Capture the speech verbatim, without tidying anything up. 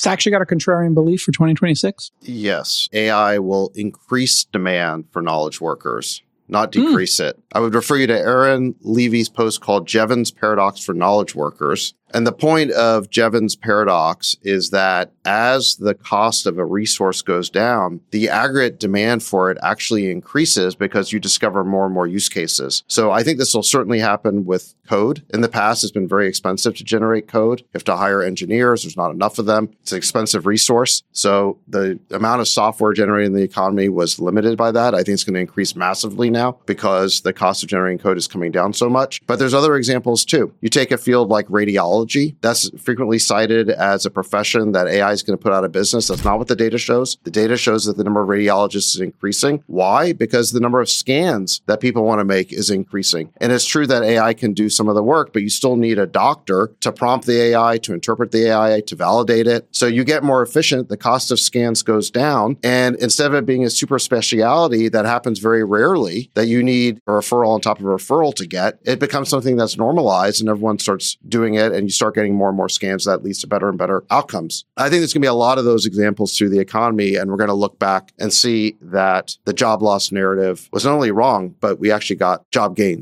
It's actually got a contrarian belief for twenty twenty-six? Yes. A I will increase demand for knowledge workers, not decrease mm. it. I would refer you to Aaron Levy's post called Jevons Paradox for Knowledge Workers. And the point of Jevons paradox is that as the cost of a resource goes down, the aggregate demand for it actually increases because you discover more and more use cases. So I think this will certainly happen with code. In the past, it's been very expensive to generate code. You have to hire engineers. There's not enough of them. It's an expensive resource. So the amount of software generated in the economy was limited by that. I think it's going to increase massively now because the cost of generating code is coming down so much. But there's other examples too. You take a field like radiology. That's frequently cited as a profession that A I is going to put out of business. That's not what the data shows. The data shows that the number of radiologists is increasing. Why? Because the number of scans that people want to make is increasing. And it's true that A I can do some of the work, but you still need a doctor to prompt the A I, to interpret the A I, to validate it. So you get more efficient. The cost of scans goes down. And instead of it being a super specialty that happens very rarely, that you need a referral on top of a referral to get, it becomes something that's normalized and everyone starts doing it, and you start getting more and more scans. That leads to better and better outcomes. I think there's going to be a lot of those examples through the economy, and we're going to look back and see that the job loss narrative was not only wrong, but we actually got job gain.